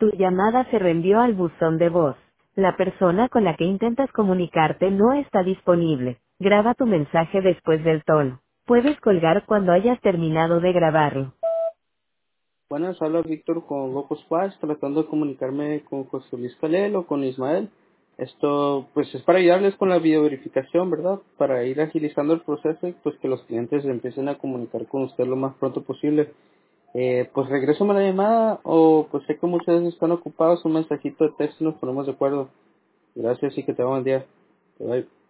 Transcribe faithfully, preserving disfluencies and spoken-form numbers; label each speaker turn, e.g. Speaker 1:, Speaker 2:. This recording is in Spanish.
Speaker 1: Tu llamada se reenvió al buzón de voz. La persona con la que intentas comunicarte no está disponible. Graba tu mensaje después del tono. Puedes colgar cuando hayas terminado de grabarlo.
Speaker 2: Buenas, habla Víctor con Loco Squash, tratando de comunicarme con José Luis Calel o con Ismael. Esto, pues, es para ayudarles con la videoverificación, ¿verdad? Para ir agilizando el proceso y pues que los clientes empiecen a comunicar con usted lo más pronto posible. Eh, pues regreso a la llamada o pues sé que muchas veces están ocupados, un mensajito de texto y nos ponemos de acuerdo. Gracias y que te buen día. Bye.